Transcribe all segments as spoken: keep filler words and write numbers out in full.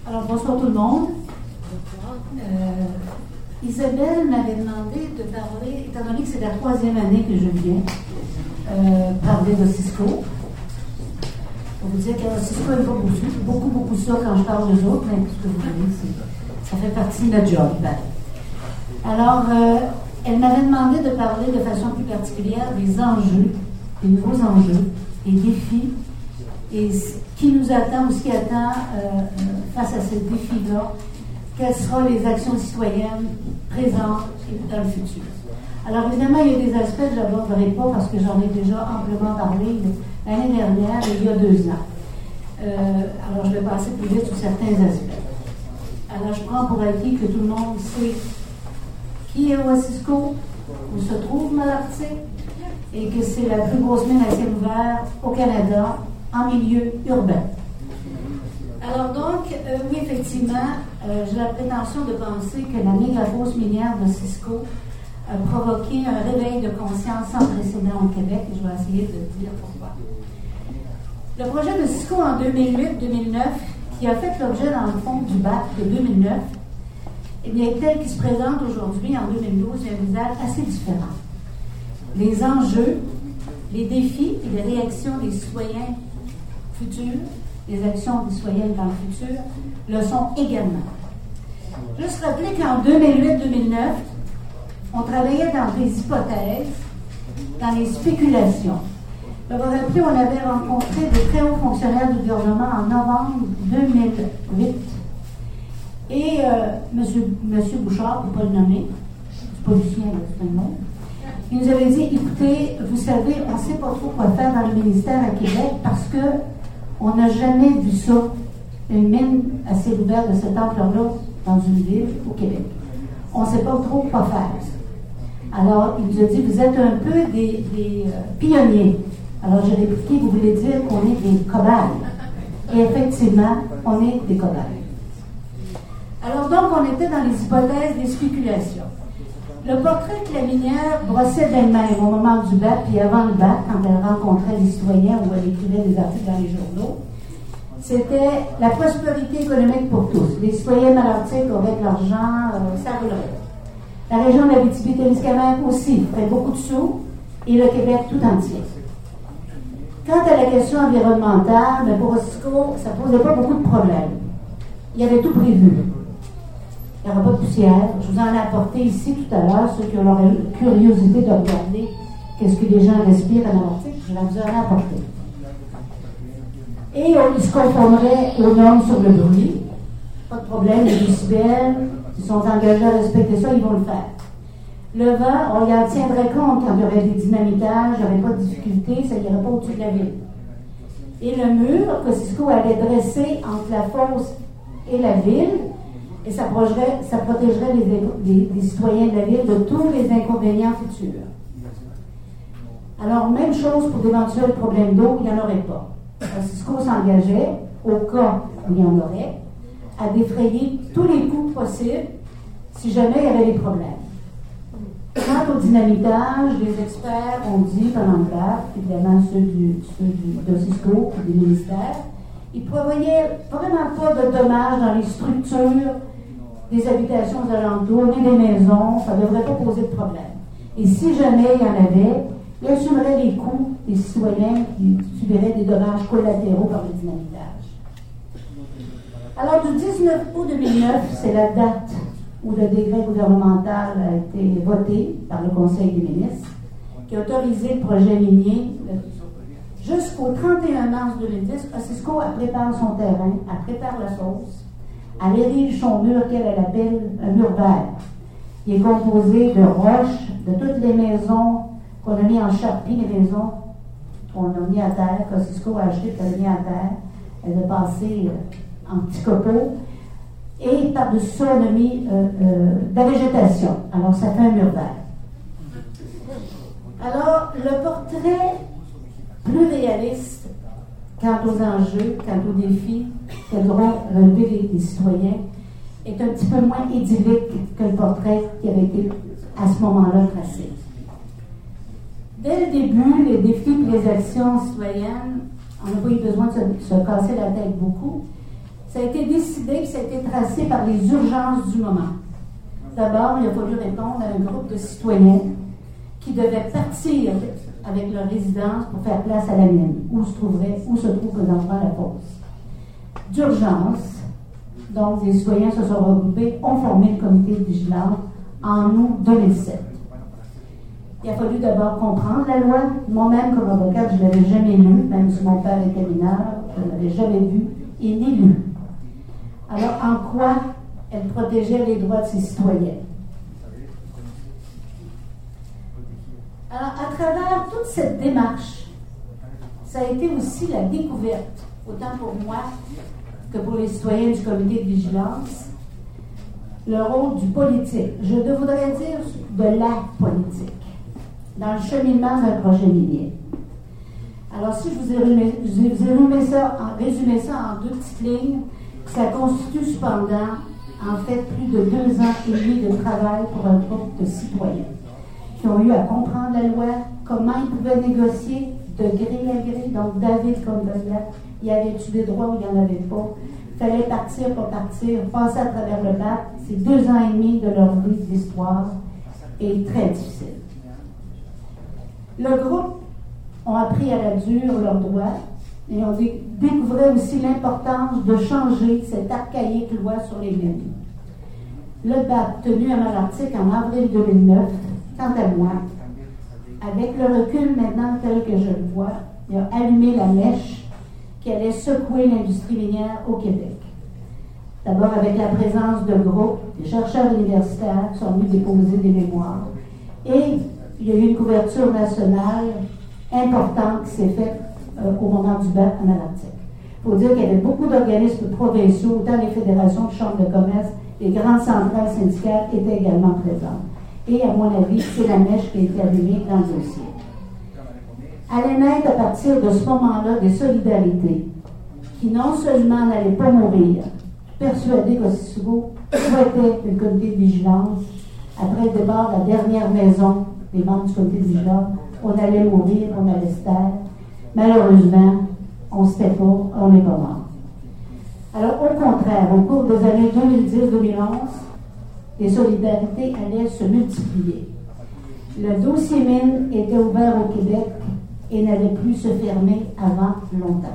Alors, bonsoir tout le monde. Euh, Isabelle m'avait demandé de parler, étant donné que c'est la troisième année que je viens, euh, parler de Cisco. Pour vous dire que Cisco aime pas beaucoup, beaucoup, beaucoup ça quand je parle d'eux autres, mais ce que vous voulez, ça fait partie de notre job. Alors, euh, elle m'avait demandé de parler de façon plus particulière des enjeux, des nouveaux enjeux, des défis, et ce qui nous attend ou ce qui attend euh, face à ces défis-là, quelles seront les actions citoyennes présentes et dans le futur. Alors évidemment, il y a des aspects que je n'aborderai pas parce que j'en ai déjà amplement parlé l'année dernière et il y a deux ans. Euh, alors je vais passer plus vite sur certains aspects. Alors je prends pour acquis que tout le monde sait qui est au Cisco, où se trouve Malartic, et que c'est la plus grosse mine à ciel ouvert au Canada en milieu urbain. Alors donc, euh, oui, effectivement, euh, j'ai la prétention de penser que la méga-fosse minière de Cisco a provoqué un réveil de conscience sans précédent au Québec, et je vais essayer de dire pourquoi. Le projet de Cisco en deux mille huit deux mille neuf, qui a fait l'objet dans le fond du B A C de deux mille neuf, eh bien, tel qu'il se présente aujourd'hui, en deux mille douze, il a un visage assez différent. Les enjeux, les défis et les réactions des citoyens futurs, les actions des citoyennes dans le futur, le sont également. Juste rappeler qu'en deux mille huit deux mille neuf, on travaillait dans des hypothèses, dans les spéculations. Vous vous rappelez, on avait rencontré des très hauts fonctionnaires du gouvernement en novembre deux mille huit. Et euh, M. Monsieur Bouchard, pour ne pas le nommer, c'est pas Lucien, c'est un nom, il nous avait dit, écoutez, vous savez, on ne sait pas trop quoi faire dans le ministère à Québec parce que on n'a jamais vu ça, une mine à ciel ouvert de cette ampleur-là dans une ville au Québec. On ne sait pas trop quoi faire. Alors, il nous a dit, vous êtes un peu des, des euh, pionniers. Alors, j'ai répliqué, vous voulez dire qu'on est des cobayes. Et effectivement, on est des cobayes. Alors donc, on était dans les hypothèses des spéculations. Le portrait que la minière brossait d'elle-même au moment du B A C, puis avant le B A C, quand elle rencontrait les citoyens ou elle écrivait des articles dans les journaux, c'était la prospérité économique pour tous. Les citoyens malartiques, avec l'argent, euh, ça roulerait. La région de l'Abitibi-Témiscamingue aussi ferait beaucoup de sous, et le Québec tout entier. Quant à la question environnementale, mais pour Cisco, ça ne posait pas beaucoup de problèmes. Il y avait tout prévu. Il n'y aura pas de poussière. Je vous en ai apporté ici tout à l'heure, ceux qui ont la curiosité de regarder qu'est-ce que les gens respirent à l'Arctique, je vous en ai apporté. Et on, ils se conformeraient aux normes sur le bruit. Pas de problème, les décibels, ils sont engagés à respecter ça, ils vont le faire. Le vent, on y en tiendrait compte quand il y aurait des dynamitages, il n'y aurait pas de difficulté, ça n'irait pas au-dessus de la ville. Et le mur que Cisco allait dresser entre la fosse et la ville, et ça protégerait, ça protégerait les, les, les citoyens de la ville de tous les inconvénients futurs. Alors, même chose pour d'éventuels problèmes d'eau, il n'y en aurait pas. Alors, Cisco s'engageait, au cas où il y en aurait, à défrayer tous les coûts possibles si jamais il y avait des problèmes. Quant au dynamitage, les experts ont dit pendant le B A C, évidemment ceux, du, ceux du, de Cisco et des ministères, ils prévoyaient vraiment pas de dommages dans les structures des habitations aux alentours, ni des maisons, ça ne devrait pas poser de problème. Et si jamais il y en avait, il assumerait les coûts des citoyens qui subiraient des dommages collatéraux par le dynamitage. Alors, du dix-neuf août deux mille neuf, c'est la date où le décret gouvernemental a été voté par le Conseil des ministres, qui a autorisé le projet minier jusqu'au trente et un mars deux mille dix. Cisco prépare son terrain, elle prépare la fosse, elle érige son mur qu'elle appelle un mur vert. Il est composé de roches, de toutes les maisons qu'on a mis en charpie, les maisons qu'on a mis à terre, que Cisco a acheté, qu'elle a mis à terre. Elle a passé euh, en petits copeaux. Et par-dessus ça, on a mis euh, euh, de la végétation. Alors, ça fait un mur vert. Alors, le portrait plus réaliste quant aux enjeux, quant aux défis que devront relever les, les citoyens est un petit peu moins idyllique que le portrait qui avait été à ce moment-là tracé. Dès le début, les défis et les actions citoyennes, on n'a pas eu besoin de se, se casser la tête beaucoup. Ça a été décidé que ça a été tracé par les urgences du moment. D'abord, il a fallu répondre à un groupe de citoyens qui devaient partir avec leur résidence pour faire place à la mienne, où se trouverait, où se trouve présentement la fosse. D'urgence, donc les citoyens se sont regroupés, ont formé le comité de vigilance en août deux mille sept. Il a fallu d'abord comprendre la loi. Moi-même, comme avocate, je ne l'avais jamais lue, même si mon père était mineur, je ne l'avais jamais vue et ni lue. Alors, en quoi elle protégeait les droits de ses citoyens? Alors, à travers toute cette démarche, ça a été aussi la découverte, autant pour moi que pour les citoyens du comité de vigilance, le rôle du politique. Je voudrais dire de la politique, dans le cheminement d'un projet minier. Alors, si je vous ai résumé, je vous ai résumé, ça, en, résumé ça en deux petites lignes, ça constitue cependant, en fait, plus de deux ans et demi de travail pour un groupe de citoyens qui ont eu à comprendre la loi, comment ils pouvaient négocier de gré à gré. Donc, David comme Goliath, il y avait-tu des droits ou il n'y en avait pas? Il fallait partir pour partir, passer à travers le bac. C'est deux ans et demi de leur vie d'histoire et très difficile. Le groupe ont appris à la dure leurs droits et ont dé- découvert aussi l'importance de changer cette archaïque loi sur les mines. Le B A P, tenu à Malartic en avril deux mille neuf, quant à moi, avec le recul maintenant tel que je le vois, il a allumé la mèche qui allait secouer l'industrie minière au Québec. D'abord avec la présence de groupes, des chercheurs universitaires qui sont venus déposer des mémoires. Et il y a eu une couverture nationale importante qui s'est faite euh, au moment du B A P à Malartic. Il faut dire qu'il y avait beaucoup d'organismes provinciaux, autant les fédérations de chambres de commerce, les grandes centrales syndicales étaient également présentes. Et à mon avis, c'est la mèche qui a été allumée dans le dossier. Allait naître à partir de ce moment-là des solidarités qui non seulement n'allaient pas mourir, persuadés qu'Ossisquo souhaitait que le comité de vigilance, après le départ de la dernière maison des membres du comité de vigilance, on allait mourir, on allait se taire. Malheureusement, on ne se tait pas, on n'est pas mort. Alors, au contraire, au cours des années deux mille dix deux mille onze, les solidarités allaient se multiplier. Le dossier mine était ouvert au Québec et n'allait plus se fermer avant longtemps.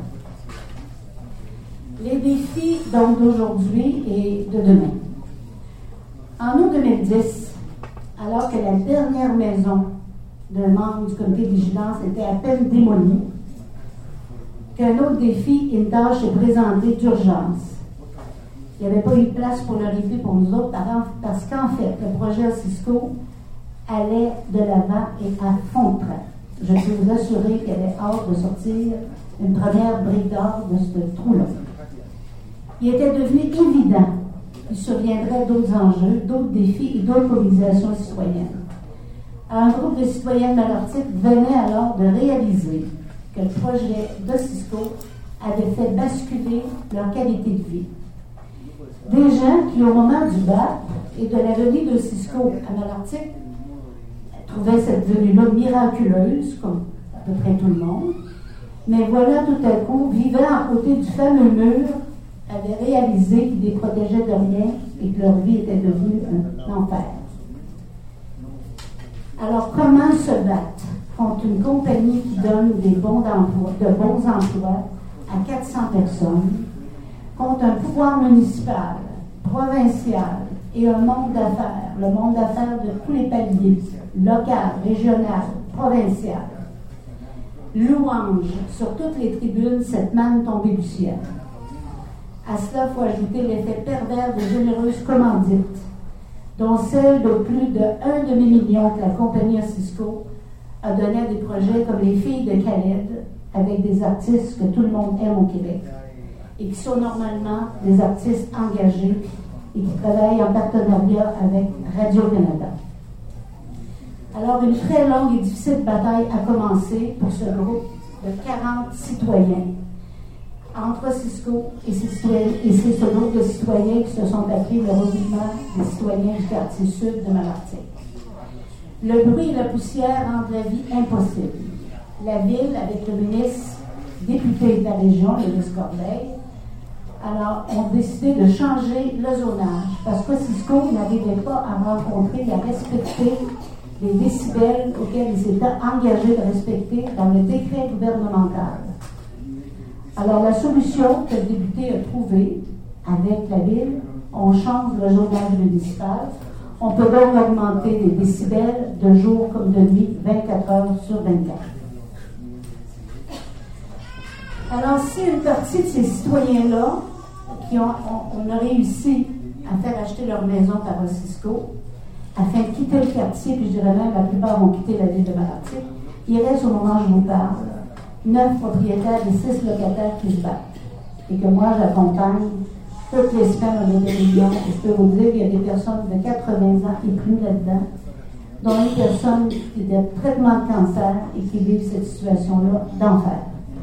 Les défis donc d'aujourd'hui et de demain. En août deux mille dix, alors que la dernière maison d'un membre du comité de vigilance était à peine démolie, qu'un autre défi, une tâche est présentée d'urgence. Il n'y avait pas eu de place pour le répit pour nous autres, parce qu'en fait, le projet Ossisquo allait de l'avant et à fond de train. Je peux vous assurer qu'il y avait hâte de sortir une première brique d'or de ce trou-là. Il était devenu évident qu'il surviendrait d'autres enjeux, d'autres défis et d'autres mobilisations citoyennes. Un groupe de citoyens de Malartic venait alors de réaliser que le projet d'Ossisquo avait fait basculer leur qualité de vie. Des gens qui, au moment du B A P et de la venue d'Ossisquo à Malartic, trouvaient cette venue-là miraculeuse, comme à peu près tout le monde, mais voilà, tout à coup, vivant à côté du fameux mur, avaient réalisé qu'ils les protégeaient de rien et que leur vie était devenue un enfer. Alors, comment se battre contre une compagnie qui donne des bons emplois, de bons emplois à quatre cents personnes, contre un pouvoir municipal, provincial et un monde d'affaires, le monde d'affaires de tous les paliers, local, régional, provincial. Louange sur toutes les tribunes cette manne tombée du ciel. À cela, il faut ajouter l'effet pervers de généreuses commandites, dont celle de plus de un demi-million que la compagnie Ossisquo a donné à des projets comme les Filles de Khaled, avec des artistes que tout le monde aime au Québec, et qui sont normalement des artistes engagés et qui travaillent en partenariat avec Radio-Canada. Alors, une très longue et difficile bataille a commencé pour ce groupe de quarante citoyens entre Ossisquo et ces citoyens, et c'est ce groupe de citoyens qui se sont appelés le regroupement des citoyens du quartier sud de Malartic. Le bruit et la poussière rendent la vie impossible. La ville, avec le ministre député de la région, le ministre Corbeil, Alors, on a décidé de changer le zonage parce que Cisco n'arrivait pas à rencontrer et à respecter les décibels auxquels ils s'étaient engagés de respecter dans le décret gouvernemental. Alors, la solution que le député a trouvée avec la ville, on change le zonage municipal. On peut donc augmenter les décibels de jour comme de nuit, vingt-quatre heures sur vingt-quatre. Alors, si une partie de ces citoyens-là, qui ont, on, on a réussi à faire acheter leur maison par Cisco, afin de quitter le quartier, puis je dirais même la plupart ont quitté la ville de Malartic, il reste au moment où je vous parle neuf propriétaires et six locataires qui se battent. Et que moi, j'accompagne toutes les semaines on a des réunions. Et je peux vous dire qu'il y a des personnes de quatre-vingts ans et plus là-dedans, dont une personne qui est de traitement de cancer et qui vivent cette situation-là d'enfer.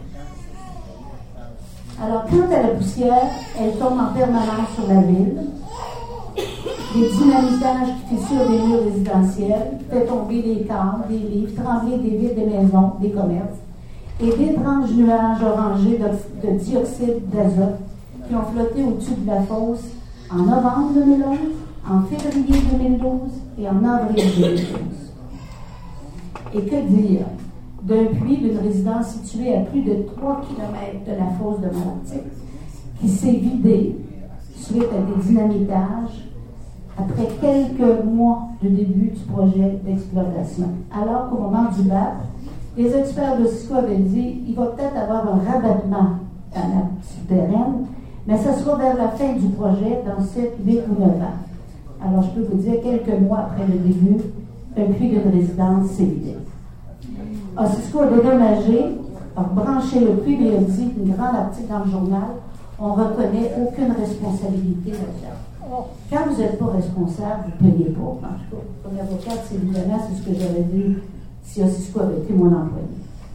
Alors, quant à la poussière, elle tombe en permanence sur la ville. Les dynamitages qui fissurent des murs résidentiels, fait tomber des cadres, des livres, trembler des vitres des maisons, des commerces, et d'étranges nuages orangés de, de dioxyde d'azote qui ont flotté au-dessus de la fosse en novembre deux mille onze, en février deux mille douze et en avril deux mille douze. Et que dire d'un puits d'une résidence située à plus de trois kilomètres de la fosse de Malartic qui s'est vidée suite à des dynamitages après quelques mois du début du projet d'exploitation. Alors qu'au moment du B A P, les experts de Cisco avaient dit qu'il va peut-être avoir un rabattement à la souterraine, mais ce sera vers la fin du projet, dans sept, huit ou neuf ans. Alors, je peux vous dire, quelques mois après le début, un puits d'une résidence s'est vidé. Ah, Cisco a dédommagé, a branché le puits, mais il a dit une grande article dans le journal, on ne reconnaît aucune responsabilité là-dedans. Quand vous n'êtes pas responsable, vous ne payez pas. En tout cas, comme avocate, c'est évidemment, c'est ce que j'avais dit si Cisco avait été mon employé.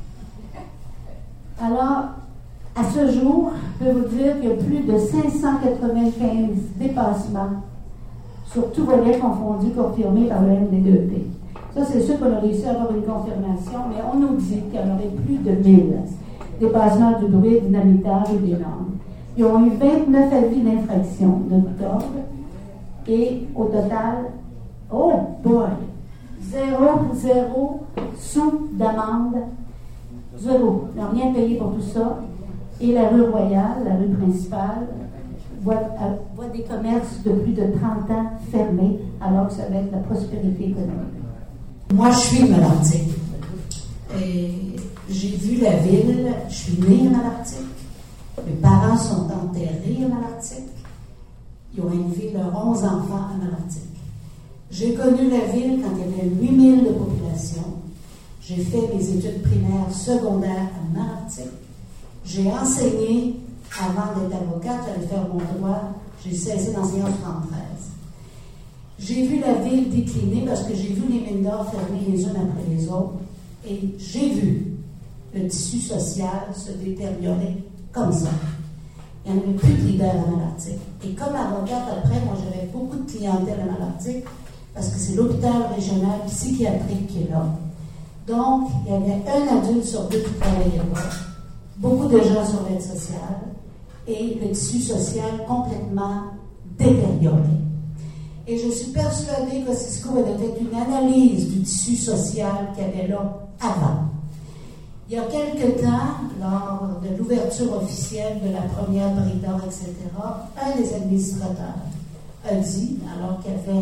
Alors, à ce jour, je peux vous dire qu'il y a plus de cinq cent quatre-vingt-quinze dépassements sur tout volet confondu confirmés par le M D deux P. Ça, c'est sûr qu'on a réussi à avoir une confirmation, mais on nous dit qu'il y en aurait plus de mille dépassements du bruit, dynamitage ou des normes. Ils ont eu vingt-neuf avis d'infraction de d'octobre et au total, oh boy, zéro, zéro sous d'amende, zéro. Ils n'ont rien payé pour tout ça. Et la rue Royale, la rue principale, voit, voit des commerces de plus de trente ans fermés, alors que ça va être la prospérité économique. Moi, je suis de Malartic. Et j'ai vu la ville, je suis née à Malartic. Mes parents sont enterrés à Malartic. Ils ont élevé leurs onze enfants à Malartic. J'ai connu la ville quand il y avait huit mille de population. J'ai fait mes études primaires, secondaires à Malartic. J'ai enseigné avant d'être avocate, j'allais faire mon droit. J'ai cessé d'enseigner en soixante-treize. J'ai vu la ville décliner parce que j'ai vu les mines d'or fermer les unes après les autres. Et j'ai vu le tissu social se détériorer comme ça. Il n'y en avait plus de leaders à Malartic. Et comme avocate, après, moi, j'avais beaucoup de clientèle à Malartic parce que c'est l'hôpital régional psychiatrique qui est là. Donc, il y avait un adulte sur deux qui travaillait là, beaucoup de gens sur l'aide sociale et le tissu social complètement détérioré. Et je suis persuadée que Cisco avait fait une analyse du tissu social qu'il y avait là avant. Il y a quelque temps, lors de l'ouverture officielle de la première brique d'or, et cetera, un des administrateurs a dit, alors qu'il y avait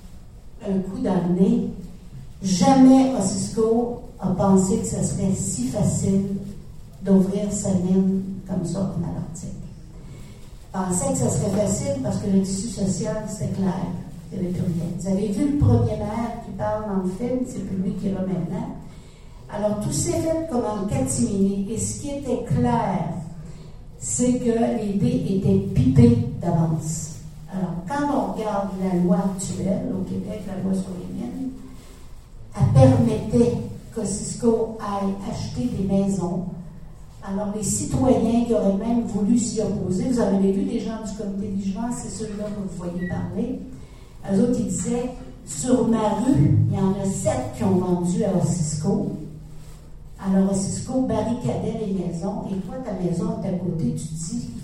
un coup dans le nez, jamais Cisco a pensé que ce serait si facile d'ouvrir sa mine comme ça en Malartic. Pensait que ce serait facile parce que le tissu social, c'était clair. Il n'y avait plus rien. Vous avez vu le premier maire qui parle dans le film, c'est plus lui qui est là maintenant. Alors, tout s'est fait comme en catimini. Et ce qui était clair, c'est que les dés étaient pipés d'avance. Alors, quand on regarde la loi actuelle au Québec, la loi sur les mines, elle permettait que Cisco aille acheter des maisons. Alors, les citoyens qui auraient même voulu s'y opposer, vous en avez vu des gens du comité de vigilance, c'est ceux-là que vous voyez parler. Eux autres, ils disaient, sur ma rue, il y en a sept qui ont vendu à Cisco. Alors, Cisco barricadait les maisons, et toi, ta maison est à côté, tu te dis,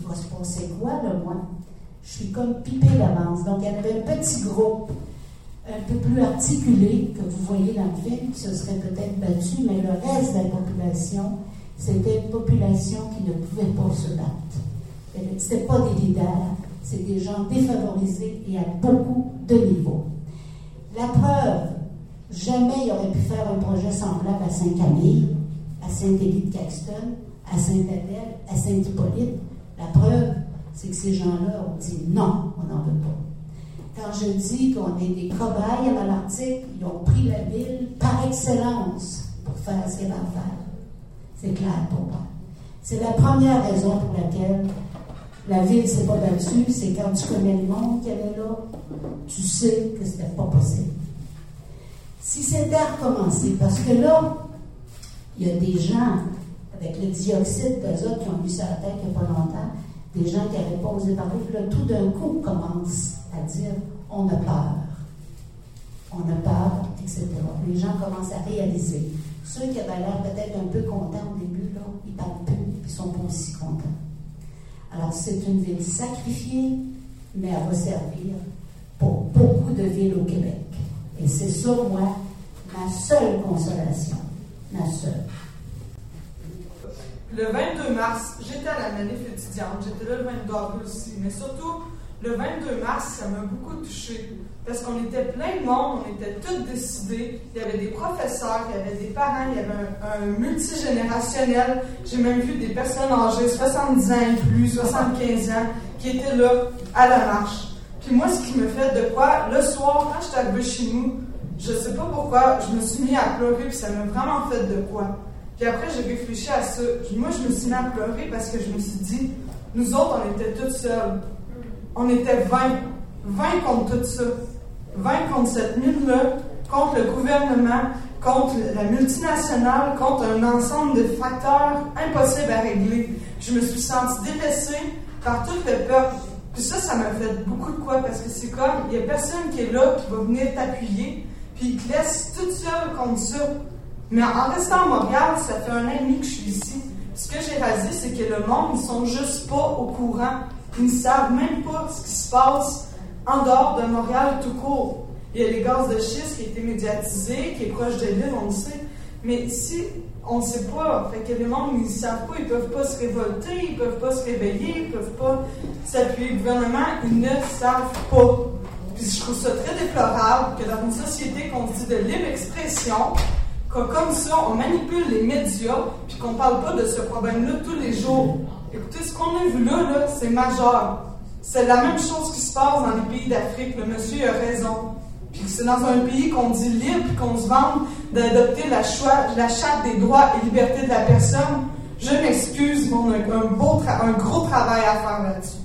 il va se passer quoi, là, moi? Je suis comme pipée d'avance. Donc, il y avait un petit groupe, un peu plus articulé, que vous voyez dans le film, qui se serait peut-être battu, mais le reste de la population, c'était une population qui ne pouvait pas se battre. Ce n'était pas des leaders, c'est des gens défavorisés et à beaucoup de niveaux. La preuve, jamais il aurait pu faire un projet semblable à Saint-Camille, à Saint-Élie-de-Caxton, à Saint-Adèle, à Saint-Hippolyte. La preuve, c'est que ces gens-là ont dit non, on n'en veut pas. Quand je dis qu'on est des cobayes à Malartic, ils ont pris la ville par excellence pour faire ce qu'il y avait à faire. C'est clair pour moi. C'est la première raison pour laquelle la ville ne s'est pas battue, c'est quand tu connais le monde qu'il y avait là, tu sais que ce n'était pas possible. Si c'était à recommencer, parce que là, il y a des gens, avec le dioxyde d'azote qui ont mis sur la tête il n'y a pas longtemps, des gens qui n'avaient pas osé parler, puis là, tout d'un coup, commencent à dire « on a peur ». On a peur, et cetera. Les gens commencent à réaliser. Ceux qui avaient l'air peut-être un peu contents au début, là, ils ne parlent plus, ils ne sont pas aussi contents. Alors, c'est une ville sacrifiée, mais elle va servir pour beaucoup de villes au Québec. Et c'est ça, moi, ma seule consolation. Ma seule. Le vingt-deux mars, j'étais à la manif étudiante, j'étais là le vingt-deux avril aussi, mais surtout, le vingt-deux mars, ça m'a beaucoup touchée. Parce qu'on était plein de monde, on était tous décidés. Il y avait des professeurs, il y avait des parents, il y avait un, un multigénérationnel. J'ai même vu des personnes âgées, soixante-dix ans et plus, soixante-quinze ans, qui étaient là à la marche. Puis moi, ce qui me fait de quoi, le soir, quand j'étais arrivée chez nous, je sais pas pourquoi, je me suis mis à pleurer, puis ça m'a vraiment fait de quoi. Puis après, j'ai réfléchi à ça. Moi, je me suis mis à pleurer parce que je me suis dit, nous autres, on était toutes seules. On était vingt. vingt contre tout ça. vingt contre cette mine-là, contre le gouvernement, contre la multinationale, contre un ensemble de facteurs impossibles à régler. Je me suis sentie délaissée par tout le peuple. Puis ça, ça m'a fait beaucoup de quoi, parce que c'est comme, il n'y a personne qui est là, qui va venir t'appuyer, puis il te laisse toute seule contre ça. Mais en restant à Montréal, ça fait un an et demi que je suis ici. Ce que j'ai réalisé, c'est que le monde, ils sont juste pas au courant. Ils ne savent même pas ce qui se passe en dehors de Montréal tout court. Il y a les gaz de schiste qui a été médiatisé, qui est proche de l'île, on le sait. Mais ici, on ne sait pas. Fait que les gens, ils ne savent pas, ils ne peuvent pas se révolter, ils ne peuvent pas se réveiller, ils ne peuvent pas s'appuyer au gouvernement, ils ne savent pas. Puis je trouve ça très déplorable que dans une société qu'on dit de libre expression, que comme ça, on manipule les médias, puis qu'on ne parle pas de ce problème-là tous les jours. Écoutez, ce qu'on a vu là, là c'est majeur. C'est la même chose qui se passe dans les pays d'Afrique. Le monsieur a raison. Puis c'est dans un pays qu'on dit libre, puis qu'on se vante d'adopter la, choix, la charte des droits et libertés de la personne. Je m'excuse, mais on a un, beau tra- un gros travail à faire là-dessus.